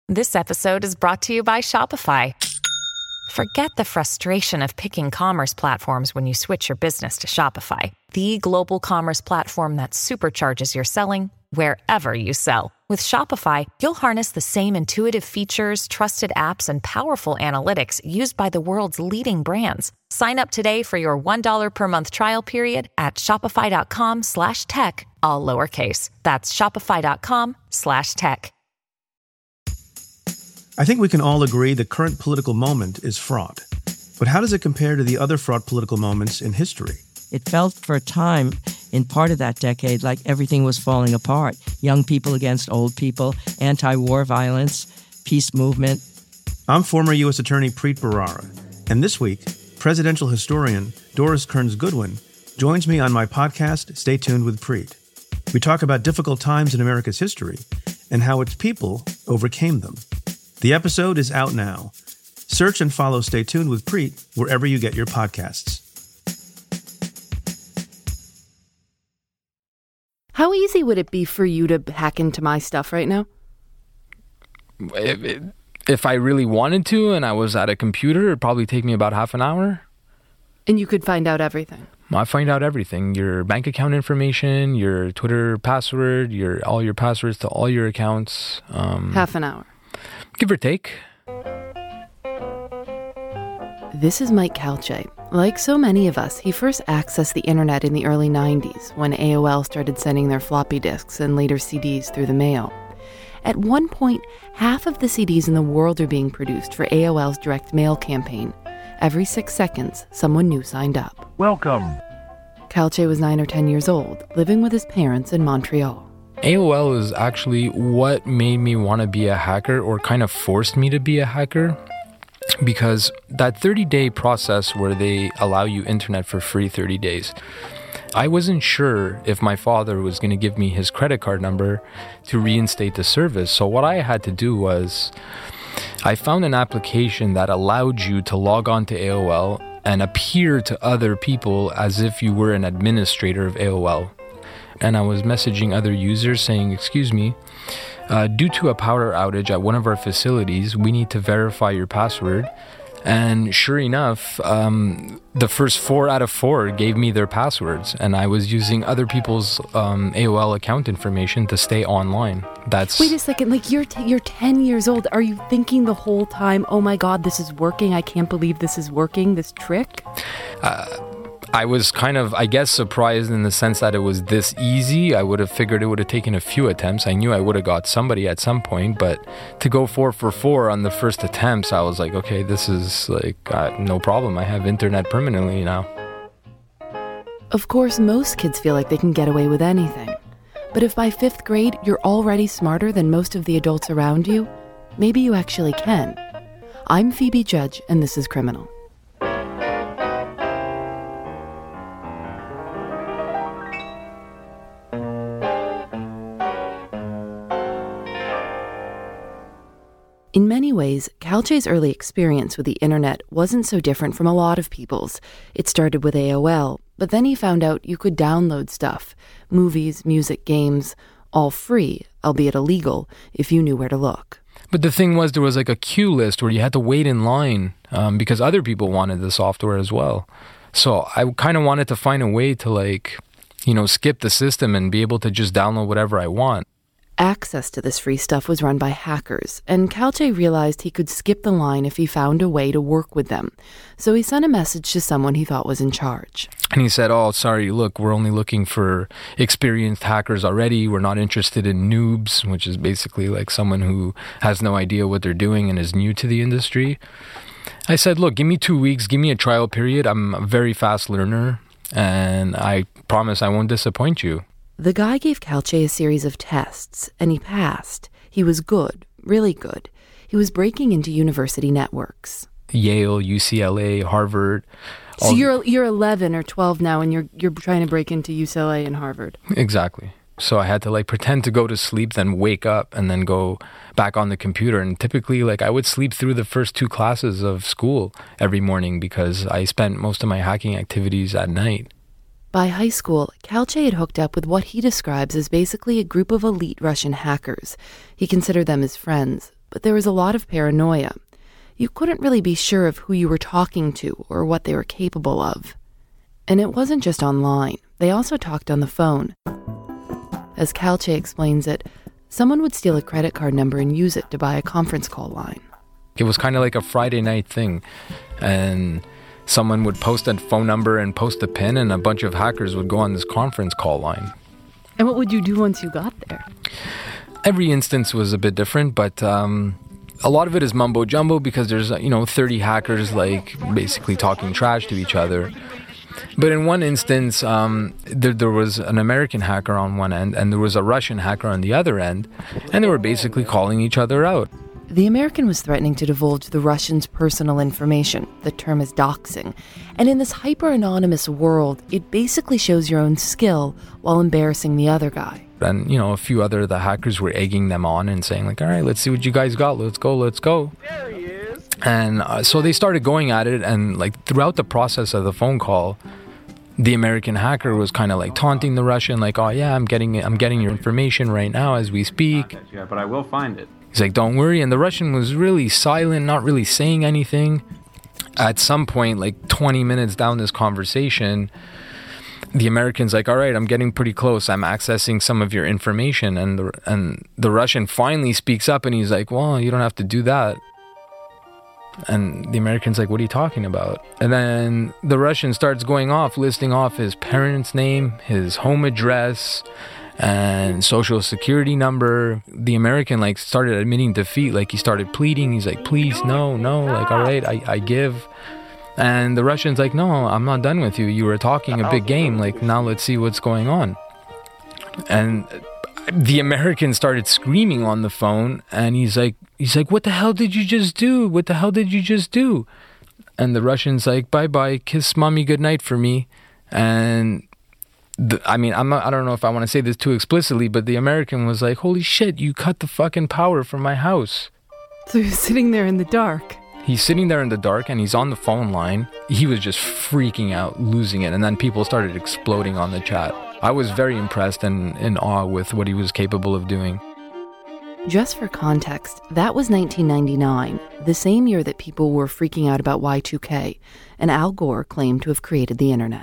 This episode is brought to you by Shopify. Forget the frustration of picking commerce platforms when you switch your business to Shopify, the global commerce platform that supercharges your selling wherever you sell. With Shopify, you'll harness the same intuitive features, trusted apps, and powerful analytics used by the world's leading brands. Sign up today for your $1 per month trial period at shopify.com/tech, all lowercase. That's shopify.com/tech. I think we can all agree the current political moment is fraught. But how does it compare to the other fraught political moments in history? It felt for a time, in part of that decade, like everything was falling apart. Young people against old people, anti-war violence, peace movement. I'm former U.S. Attorney Preet Bharara, and this week, presidential historian Doris Kearns Goodwin joins me on my podcast, Stay Tuned with Preet. We talk about difficult times in America's history and how its people overcame them. The episode is out now. Search and follow Stay Tuned with Preet wherever you get your podcasts. How easy would it be for you to hack into my stuff right now? If I really wanted to and I was at a computer, it'd probably take me about half an hour. And you could find out everything? I find out everything. Your bank account information, your Twitter password, all your passwords to all your accounts. Half an hour. Give or take. This is Mike Calce. Like so many of us, he first accessed the internet in the early 90s when AOL started sending their floppy disks and later CDs through the mail. At one point, half of the CDs in the world are being produced for AOL's direct mail campaign. Every 6 seconds, someone new signed up. Welcome. Calce was 9 or 10 years old, living with his parents in Montreal. AOL is actually what made me want to be a hacker, or kind of forced me to be a hacker, because that 30-day process where they allow you internet for free 30 days, I wasn't sure if my father was going to give me his credit card number to reinstate the service. So what I had to do was I found an application that allowed you to log on to AOL and appear to other people as if you were an administrator of AOL. And I was messaging other users saying, excuse me, due to a power outage at one of our facilities, we need to verify your password. And sure enough, the first 4 out of 4 gave me their passwords, and I was using other people's AOL account information to stay online. Wait a second, like you're 10 years old. Are you thinking the whole time, oh my God, this is working. I can't believe this is working, this trick? I was kind of, I guess, surprised in the sense that it was this easy. I would have figured it would have taken a few attempts. I knew I would have got somebody at some point, but to go 4 for 4 on the first attempts, I was like, okay, this is like, no problem. I have internet permanently now. Of course, most kids feel like they can get away with anything. But if by 5th grade you're already smarter than most of the adults around you, maybe you actually can. I'm Phoebe Judge, and this is Criminal. In many ways, Calce's early experience with the internet wasn't so different from a lot of people's. It started with AOL, but then he found out you could download stuff, movies, music, games, all free, albeit illegal, if you knew where to look. But the thing was, there was like a queue list where you had to wait in line because other people wanted the software as well. So I kind of wanted to find a way to skip the system and be able to just download whatever I want. Access to this free stuff was run by hackers, and Calce realized he could skip the line if he found a way to work with them. So he sent a message to someone he thought was in charge. And he said, oh, sorry, look, we're only looking for experienced hackers already. We're not interested in noobs, which is basically like someone who has no idea what they're doing and is new to the industry. I said, look, give me 2 weeks, give me a trial period. I'm a very fast learner, and I promise I won't disappoint you. The guy gave Calce a series of tests, and he passed. He was good, really good. He was breaking into university networks. Yale, UCLA, Harvard. So you're 11 or 12 now, and you're trying to break into UCLA and Harvard. Exactly. So I had to pretend to go to sleep, then wake up, and then go back on the computer. And typically, I would sleep through the first 2 classes of school every morning because I spent most of my hacking activities at night. By high school, Calce had hooked up with what he describes as basically a group of elite Russian hackers. He considered them his friends, but there was a lot of paranoia. You couldn't really be sure of who you were talking to or what they were capable of. And it wasn't just online. They also talked on the phone. As Calche explains it, someone would steal a credit card number and use it to buy a conference call line. It was kind of like a Friday night thing. And someone would post a phone number and post a PIN, and a bunch of hackers would go on this conference call line. And what would you do once you got there? Every instance was a bit different, but a lot of it is mumbo jumbo because there's 30 hackers like basically talking trash to each other. But in one instance, there was an American hacker on one end and there was a Russian hacker on the other end, and they were basically calling each other out. The American was threatening to divulge the Russian's personal information. The term is doxing. And in this hyper-anonymous world, it basically shows your own skill while embarrassing the other guy. And, a few other the hackers were egging them on and saying, like, all right, let's see what you guys got. Let's go. There he is. And so they started going at it. And, like, throughout the process of the phone call, the American hacker was kind of, like, taunting the Russian, like, oh, yeah, I'm getting your information right now as we speak. Yeah, but I will find it. He's like, don't worry. And the Russian was really silent, not really saying anything. At some point, like 20 minutes down this conversation, the American's like, all right, I'm getting pretty close. I'm accessing some of your information. And the Russian finally speaks up and he's like, well, you don't have to do that. And the American's like, what are you talking about? And then the Russian starts going off, listing off his parents' name, his home address, and social security number. The American started admitting defeat, he started pleading. He's like, please, no, like, all right, I give. And the Russian's like, no, I'm not done with you. You were talking a big game. Now let's see what's going on. And the American started screaming on the phone, and he's like, what the hell did you just do? What the hell did you just do? And the Russian's like, bye-bye, kiss mommy goodnight for me. And I don't know if I want to say this too explicitly, but the American was like, holy shit, you cut the fucking power from my house. So he's sitting there in the dark. He's sitting there in the dark and he's on the phone line. He was just freaking out, losing it. And then people started exploding on the chat. I was very impressed and in awe with what he was capable of doing. Just for context, that was 1999, the same year that people were freaking out about Y2K, and Al Gore claimed to have created the internet.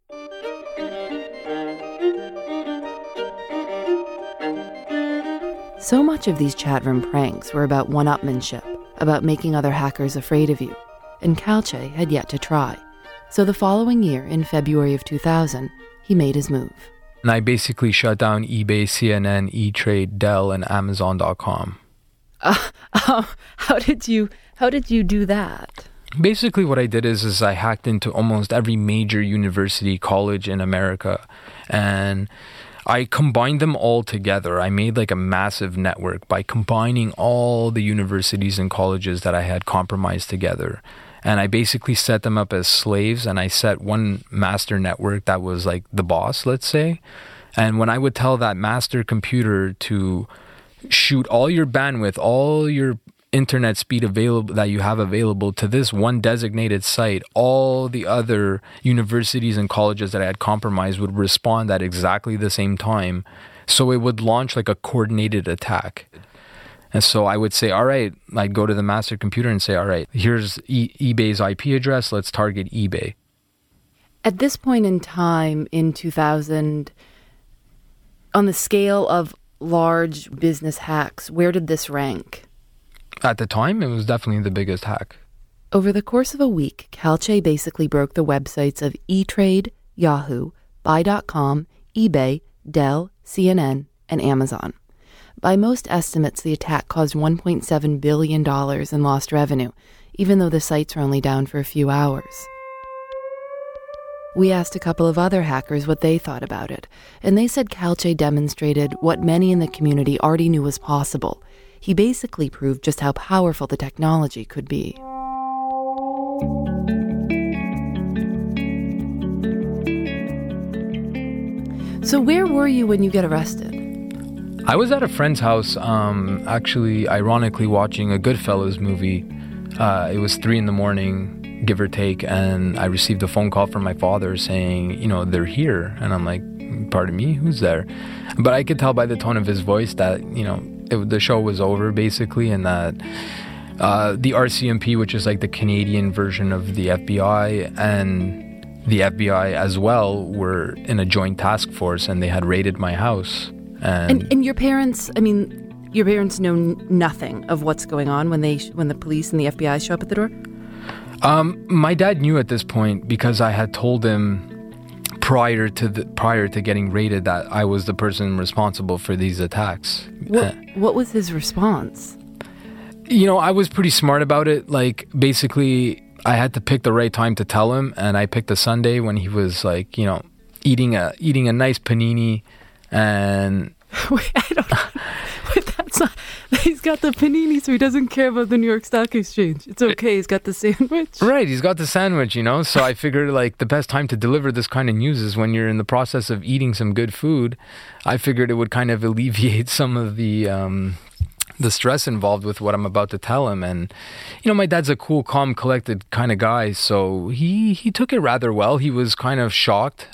So much of these chat room pranks were about one-upmanship, about making other hackers afraid of you, and Calche had yet to try. So the following year, in February of 2000, he made his move. And I basically shut down eBay, CNN, E-Trade, Dell, and Amazon.com. How did you do that? Basically what I did is I hacked into almost every major university, college in America, and I combined them all together. I made a massive network by combining all the universities and colleges that I had compromised together. And I basically set them up as slaves, and I set one master network that was the boss, let's say. And when I would tell that master computer to shoot all your bandwidth, all your internet speed available that you have available to this one designated site, all the other universities and colleges that I had compromised would respond at exactly the same time. So it would launch a coordinated attack. And so I would say, all right, I'd go to the master computer and say, all right, here's eBay's IP address. Let's target eBay. At this point in time, in 2000, on the scale of large business hacks, where did this rank? At the time, it was definitely the biggest hack. Over the course of a week, Calche basically broke the websites of E-Trade, Yahoo, Buy.com, eBay, Dell, CNN, and Amazon. By most estimates, the attack caused $1.7 billion in lost revenue, even though the sites were only down for a few hours. We asked a couple of other hackers what they thought about it, and they said Calche demonstrated what many in the community already knew was possible. He basically proved just how powerful the technology could be. So where were you when you got arrested? I was at a friend's house, actually, ironically, watching a Goodfellas movie. It was 3 a.m, give or take, and I received a phone call from my father saying, they're here. And I'm like, pardon me, who's there? But I could tell by the tone of his voice that, the show was over, basically, and that the RCMP, which is like the Canadian version of the FBI, and the FBI as well, were in a joint task force, and they had raided my house. And your parents, your parents know nothing of what's going on when the police and the FBI show up at the door? My dad knew at this point, because I had told him prior to getting raided that I was the person responsible for these attacks. What was his response? I was pretty smart about it. Like, basically, I had to pick the right time to tell him, and I picked a Sunday when he was like, eating a nice panini, and wait, I don't know. Wait, that's not. He's got the panini, so he doesn't care about the New York Stock Exchange. It's okay. He's got the sandwich. Right, he's got the sandwich, So I figured, like, the best time to deliver this kind of news is when you're in the process of eating some good food. I figured it would kind of alleviate some of the stress involved with what I'm about to tell him. And, my dad's a cool, calm, collected kind of guy, so he took it rather well. He was kind of shocked,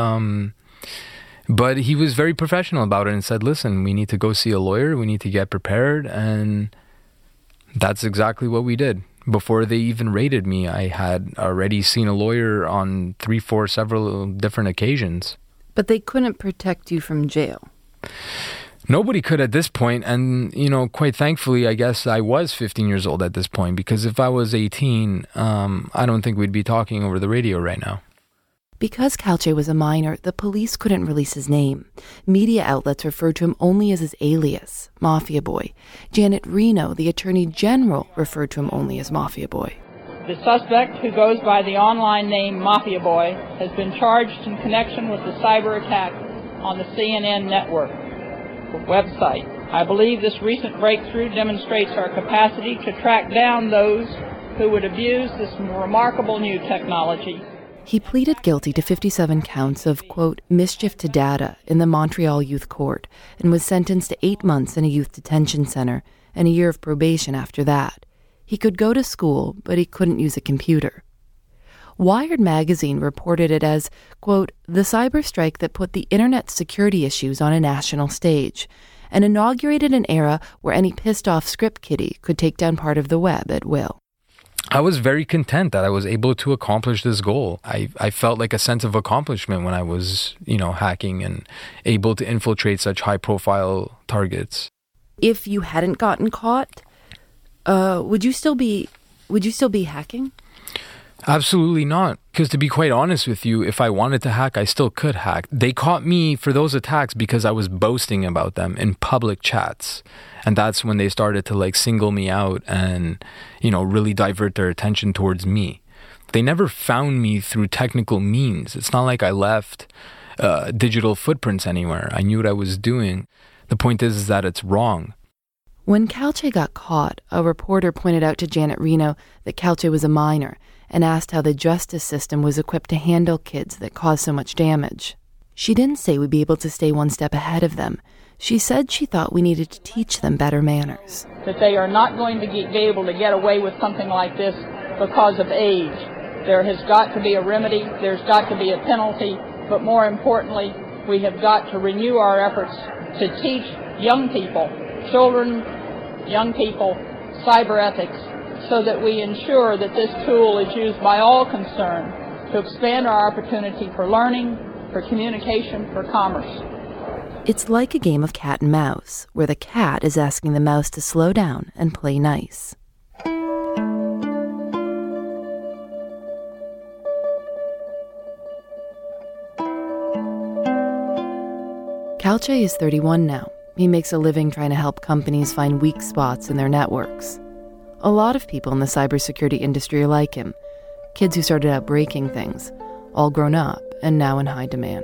but he was very professional about it and said, listen, we need to go see a lawyer, we need to get prepared, and that's exactly what we did. Before they even raided me, I had already seen a lawyer on several different occasions. But they couldn't protect you from jail. Nobody could at this point, and, quite thankfully, I guess I was 15 years old at this point, because if I was 18, I don't think we'd be talking over the radio right now. Because Calche was a minor, the police couldn't release his name. Media outlets referred to him only as his alias, Mafia Boy. Janet Reno, the Attorney General, referred to him only as Mafia Boy. The suspect, who goes by the online name Mafia Boy, has been charged in connection with the cyber attack on the CNN network website. I believe this recent breakthrough demonstrates our capacity to track down those who would abuse this remarkable new technology. He pleaded guilty to 57 counts of, quote, mischief to data in the Montreal Youth Court and was sentenced to 8 months in a youth detention center and a year of probation after that. He could go to school, but he couldn't use a computer. Wired magazine reported it as, quote, the cyber strike that put the internet's security issues on a national stage and inaugurated an era where any pissed-off script kiddie could take down part of the web at will. I was very content that I was able to accomplish this goal. I felt like a sense of accomplishment when I was, hacking and able to infiltrate such high-profile targets. If you hadn't gotten caught, would you still be hacking? Absolutely not. Because to be quite honest with you, if I wanted to hack, I still could hack. They caught me for those attacks because I was boasting about them in public chats. And that's when they started to single me out and, really divert their attention towards me. They never found me through technical means. It's not like I left digital footprints anywhere. I knew what I was doing. The point is that it's wrong. When Calche got caught, a reporter pointed out to Janet Reno that Calche was a minor and asked how the justice system was equipped to handle kids that caused so much damage. She didn't say we'd be able to stay one step ahead of them. She said she thought we needed to teach them better manners. That they are not going to be able to get away with something like this because of age. There has got to be a remedy, there's got to be a penalty, but more importantly, we have got to renew our efforts to teach young people, children, young people, cyber ethics, so that we ensure that this tool is used by all concerned to expand our opportunity for learning, for communication, for commerce. It's like a game of cat and mouse, where the cat is asking the mouse to slow down and play nice. Calche is 31 now. He makes a living trying to help companies find weak spots in their networks. A lot of people in the cybersecurity industry are like him. Kids who started out breaking things, all grown up and now in high demand.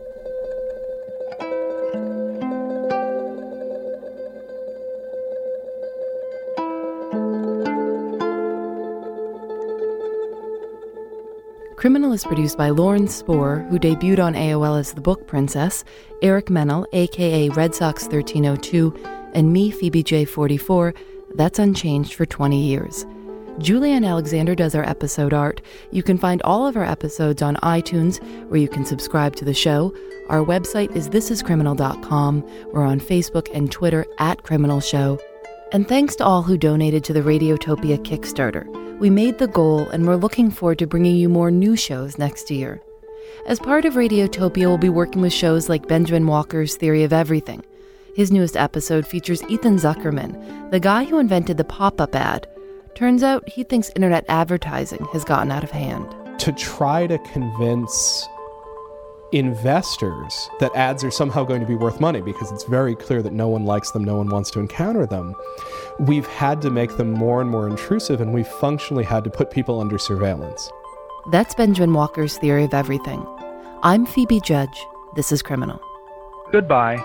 Criminal is produced by Lauren Spohr, who debuted on AOL as the Book Princess, Eric Mennel, a.k.a. Red Sox 1302, and me, Phoebe J. 44, that's unchanged for 20 years. Julianne Alexander does our episode art. You can find all of our episodes on iTunes, where you can subscribe to the show. Our website is thisiscriminal.com. We're on Facebook and Twitter @CriminalShow. And thanks to all who donated to the Radiotopia Kickstarter. We made the goal, and we're looking forward to bringing you more new shows next year. As part of Radiotopia, we'll be working with shows like Benjamin Walker's Theory of Everything. His newest episode features Ethan Zuckerman, the guy who invented the pop-up ad. Turns out he thinks internet advertising has gotten out of hand. To try to convince investors that ads are somehow going to be worth money, because it's very clear that no one likes them, no one wants to encounter them, we've had to make them more and more intrusive, and we've functionally had to put people under surveillance. That's Benjamin Walker's Theory of Everything. I'm Phoebe Judge. This is Criminal. Goodbye.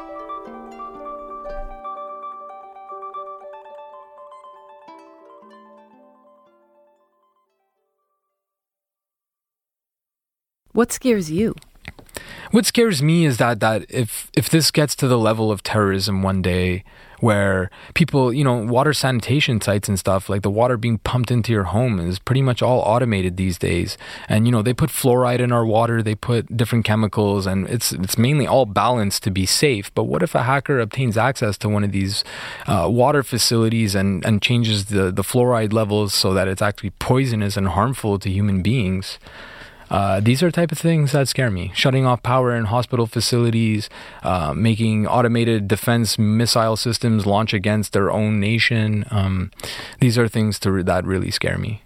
What scares you? What scares me is that if this gets to the level of terrorism one day, where people, water sanitation sites and stuff, like the water being pumped into your home is pretty much all automated these days. And, they put fluoride in our water, they put different chemicals, and it's mainly all balanced to be safe. But what if a hacker obtains access to one of these water facilities and changes the fluoride levels so that it's actually poisonous and harmful to human beings? These are the type of things that scare me. Shutting off power in hospital facilities, making automated defense missile systems launch against their own nation. These are things that really scare me.